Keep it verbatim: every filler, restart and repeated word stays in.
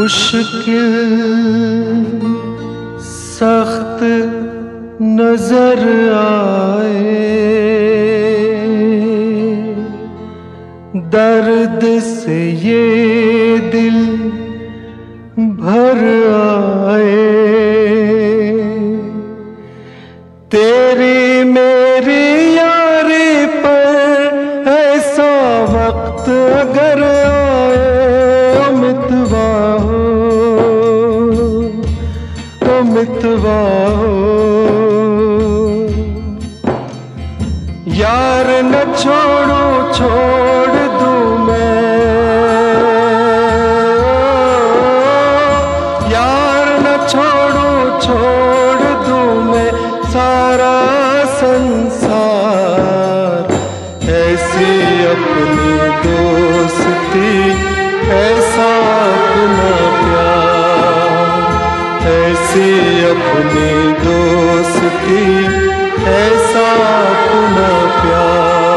मुश्किल सख्त नजर आए, दर्द से ये दिल भर आए। तेरी मेरी यारी पर ऐसा वक्त अगर आए, मितवा हो, मितवा हो, यार न छोड़ो छोड़ दूं मैं, यार न छोड़ो छोड़ दूं मैं सारा संसार। ऐसी अपनी दोस्ती, ऐसा अपना प्यार, ऐसी अपनी दोस्ती, ऐसा अपना प्यार।